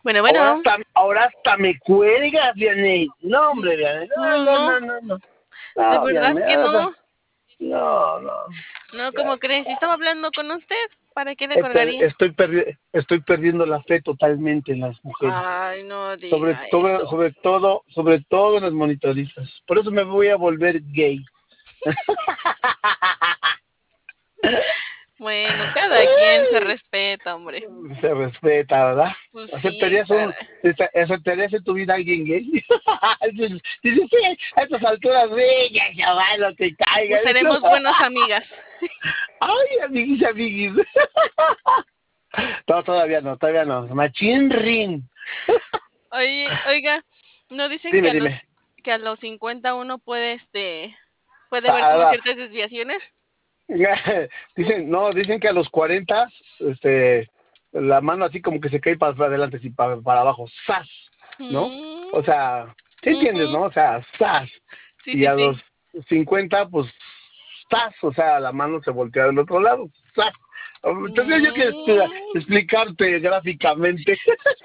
Bueno, Ahora bueno. hasta me cuelgas, Vianney. No, hombre, Vianney. No, No, no, no, no, no, no. de No, verdad Vianney, que no. no, no. No, Ya, ¿cómo crees? Si estaba hablando con usted, ¿para qué le Estoy, colgaría? estoy, estoy perdiendo la fe totalmente en las mujeres. Ay, no diga eso. Sobre todo en las monitoristas. Por eso me voy a volver gay. Bueno, cada quien se respeta, hombre. Se respeta, ¿verdad? Pues sí, ¿Aceptarías caray. aceptarías en tu vida a alguien gay? Dices, sí, a estas alturas, venga, chaval, lo que caiga. Pues seremos buenas amigas. Ay, amiguis, amiguis. No, todavía no. Machín ring. Oye, oiga, ¿no dicen Dime, dime. que a los 50 uno puede puede ver como Ah, ciertas desviaciones? dicen, no, dicen que a los 40, la mano así como que se cae para adelante, y para abajo, ¡zas! ¿No? Mm, O sea, ¿sí entiendes, ujú. no? O sea, ¡zas! Sí, Y sí, a los sí. 50 pues, ¡zas! O sea, la mano se voltea del otro lado, ¡zas! Tendría yo que Mm, explicarte gráficamente.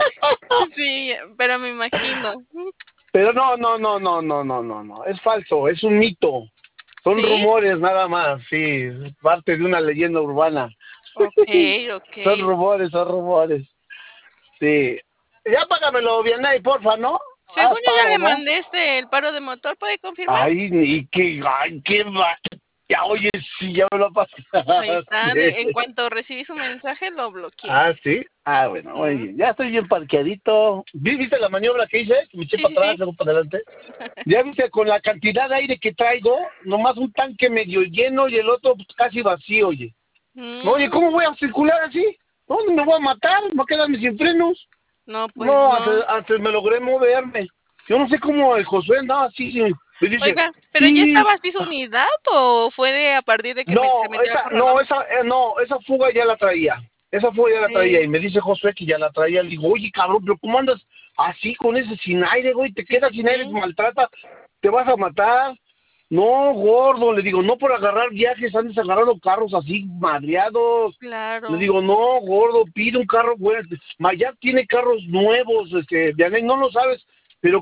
sí, pero me imagino. Pero no, no, no, no, no, no, no, no, es falso, es un mito. Son ¿Sí? rumores nada más, sí, es parte de una leyenda urbana. Ok, ok. Son rumores, son rumores. Sí. Ya págamelo, Vianey, porfa, ¿no? Según Haz yo ya paro, le ¿no? mandé el paro de motor, ¿puede confirmar? Ay, qué va. Ya, oye, sí, ya me lo Ahí está, en pasaste. cuanto recibí su mensaje lo bloqueé. Ah, sí. Ah, bueno, muy Ujú. bien. Ya estoy bien parqueadito. ¿Viste la maniobra que hice? Que me eché Sí, para sí, atrás, sí. luego para adelante. Ya viste, con la cantidad de aire que traigo, nomás un tanque medio lleno y el otro pues, casi vacío, oye. Oye, ¿cómo voy Mm, a circular así? ¿Dónde me voy a matar? ¿Me voy a quedarme sin frenos? no, pues No, no. antes me logré moverme. Yo no sé cómo el Josué andaba así, sí, me dice, Oiga, ¿pero ya sí, estaba así su unidad o fue a partir de que se metió a corralón? no, esa fuga ya la traía. Esa fuga ya la traía. Y Sí, me dice Josué que ya la traía. Le digo, oye, cabrón, pero ¿cómo andas así con ese sin aire, güey? Te sí, quedas sí, sin aire, te sí. maltrata, te vas a matar. No, gordo, le digo, no por agarrar viajes, andes agarrando carros así, madreados. Le Claro. digo, no, gordo, pide un carro bueno. Mayak tiene carros nuevos, Vianey, no lo sabes, pero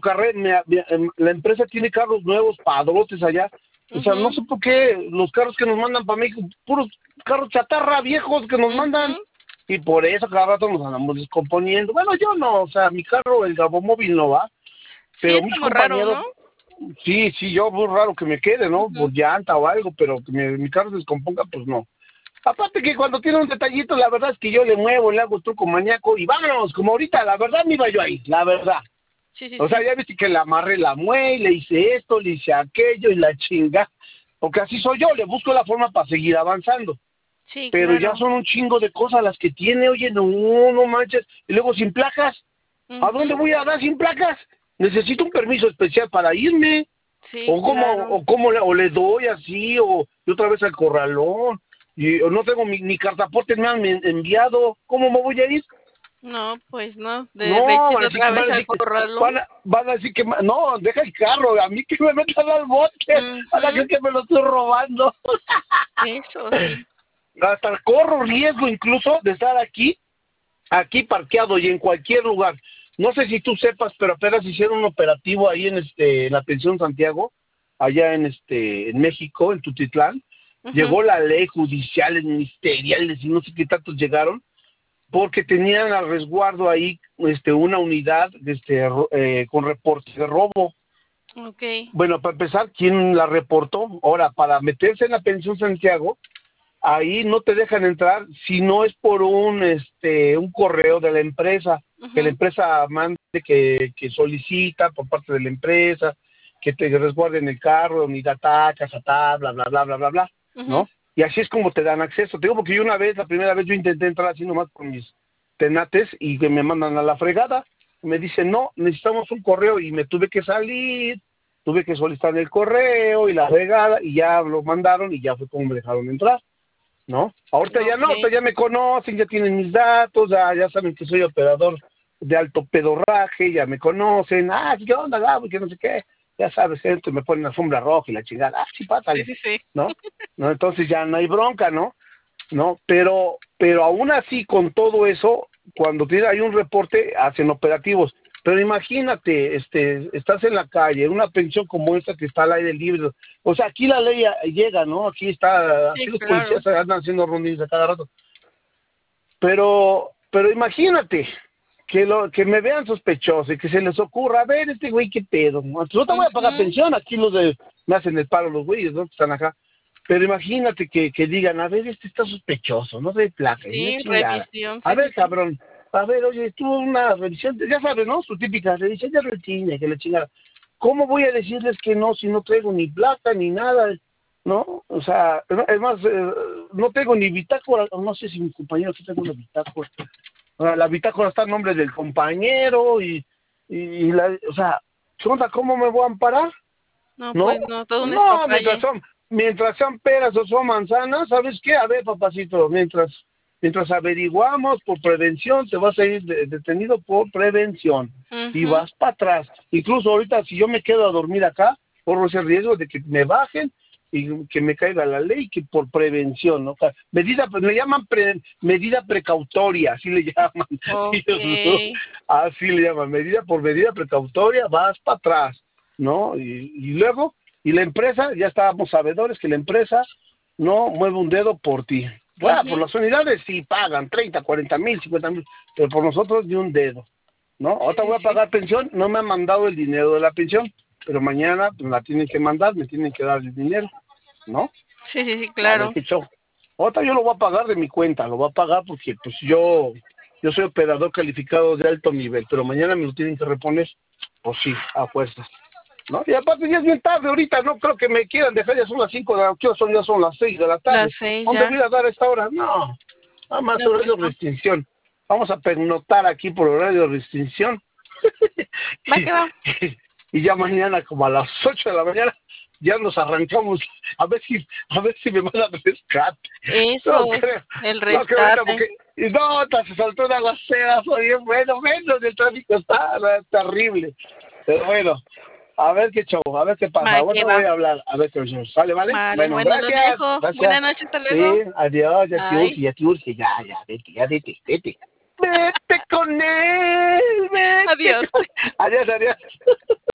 la empresa tiene carros nuevos, padrotes allá. O sea, no Mhm, sé por qué los carros que nos mandan para México, puros carros chatarra viejos que nos mandan. mhm. Y por eso cada rato nos andamos descomponiendo. Bueno, yo no, o sea, mi carro, el Gabomóvil no va, Sí, pero es mis como raro, compañeros, ¿no? sí, sí, yo muy raro que me quede, ¿no? Mhm. Por llanta o algo, pero que mi carro se descomponga, pues no. Aparte que cuando tiene un detallito, la verdad es que yo le muevo, le hago truco maníaco y vámonos, como ahorita, la verdad me iba yo ahí, la verdad. Sí, sí, O sea, sí. ya viste que le amarré la muelle, le hice esto, le hice aquello y la chinga. Porque así soy yo, le busco la forma para seguir avanzando. Sí, Pero ya claro. son un chingo de cosas las que tiene, oye, no, no manches. Y luego sin placas, ¿a dónde Mhm. voy a dar sin placas? Necesito un permiso especial para irme. Sí, claro. O le doy así, o y otra vez al corralón. Y o no tengo mi cartaporte, me han enviado. ¿Cómo me voy a ir? No, pues no. De No, vecino otra vez al corralón. van a decir que, no, deja el carro, a mí que me metan al bote, van a Mhm. decir que me lo estoy robando. Eso sí. Hasta corro riesgo incluso de estar aquí parqueado y en cualquier lugar. No sé si tú sepas, pero apenas hicieron un operativo ahí en la pensión Santiago, allá en México, en Tutitlán. Mhm. Llegó la ley judiciales, ministeriales y no sé qué tantos llegaron, porque tenían al resguardo ahí una unidad con reporte de robo. Okay. Bueno, para empezar, ¿quién la reportó? Ahora, para meterse en la pensión Santiago, ahí no te dejan entrar si no es por un correo de la empresa, que la Mhm. empresa mande que solicita por parte de la empresa, que te resguarden el carro, unidad casata, bla, bla, bla, bla, bla, bla, Mhm. ¿no? Y así es como te dan acceso. Te digo porque yo la primera vez yo intenté entrar así nomás con mis tenates y que me mandan a la fregada. Me dicen, no, necesitamos un correo y me tuve que salir, tuve que solicitar el correo y la fregada y ya lo mandaron y ya fue como me dejaron entrar. ¿No? Ahorita ya no, ahorita Okay. ya me conocen, ya tienen mis datos, ya saben que soy operador de alto pedorraje, ya me conocen, ¿qué onda, Gabo? Que no sé qué, ya sabes, gente, me ponen alfombra roja y la chingada, sí, Sí, pásale, sí, sí. ¿no? Entonces ya no hay bronca, ¿no? ¿No? Pero aún así, con todo eso, cuando hay un reporte, hacen operativos. Pero imagínate, estás en la calle, una pensión como esta que está al aire libre. O sea, aquí la ley llega, ¿no? Aquí está, Sí, aquí los claro. policías andan haciendo rondines a cada rato. Pero imagínate que me vean sospechoso y que se les ocurra, a ver, este güey, qué pedo. No te voy a pagar Ujú. pensión, aquí los de, me hacen el paro los güeyes, ¿no? Que están acá. Pero imagínate que digan, a ver, este está sospechoso, no de placa, y una Sí, chingada. revisión, A sí, sí, ver, sí. cabrón, a ver, oye, tuvo una revisión, ya sabes, ¿no? Su típica revisión de rutina, que la chingada. ¿Cómo voy a decirles que no si no traigo ni placa ni nada? ¿No? O sea, es más, no tengo ni bitácora, no sé si mi compañero aquí tengo una bitácora. O sea, la bitácora está en nombre del compañero o sea, ¿qué onda? ¿Cómo me voy a amparar? No, ¿No? pues no, todo un No, despapalle. mientras sean peras o son manzanas, ¿sabes qué? A ver, papacito, mientras averiguamos por prevención, te vas a ir detenido por prevención y Ujú. vas para atrás. Incluso ahorita, si yo me quedo a dormir acá, corro ese riesgo de que me bajen y que me caiga la ley, que por prevención, ¿no? O sea, medida, pues le llaman medida precautoria, así le llaman. Okay. Así le llaman, medida precautoria, vas para atrás, ¿no? Y luego, y la empresa, ya estábamos sabedores que la empresa no mueve un dedo por ti. Bueno, por Ujú. las unidades sí pagan 30, 40 mil, 50 mil, pero por nosotros ni un dedo, ¿no? Sí, Ahorita sí, voy a sí. pagar pensión, no me han mandado el dinero de la pensión, pero mañana pues, la tienen que mandar, me tienen que dar el dinero, ¿no? Sí, sí, sí, A ver claro. qué show. Ahorita yo lo voy a pagar de mi cuenta, lo voy a pagar porque pues yo soy operador calificado de alto nivel, pero mañana me lo tienen que reponer, pues sí, a fuerzas. ¿No? Y aparte ya es bien tarde ahorita, no creo que me quieran dejar, ya son las 5 de la tarde, ya son las 6 de la Las tarde. 6 ¿Dónde ya. voy a dar a esta hora? No, nada más No, pues horario de no. restricción. Vamos a pernotar aquí por horario de restricción. Va que va. y ya mañana como a las 8 de la mañana ya nos arrancamos a ver si me mandan rescate. No Eso es creo, el no creo ahorita rescate. porque y no, se saltó una aguacera, fue bien bueno, menos el tráfico está terrible. Pero bueno, a ver qué show, a ver qué pasa. Va que Ahorita va. voy a hablar, a ver qué show. ¿Sale, vale? Vale, Bueno, bueno, lo gracias, dejo. gracias. Buenas noches, hasta Sí, luego. adiós, Bye. ya te urge, ya, vete, ya, vete, vete. Vete con él, vete Adiós. con... Adiós, adiós.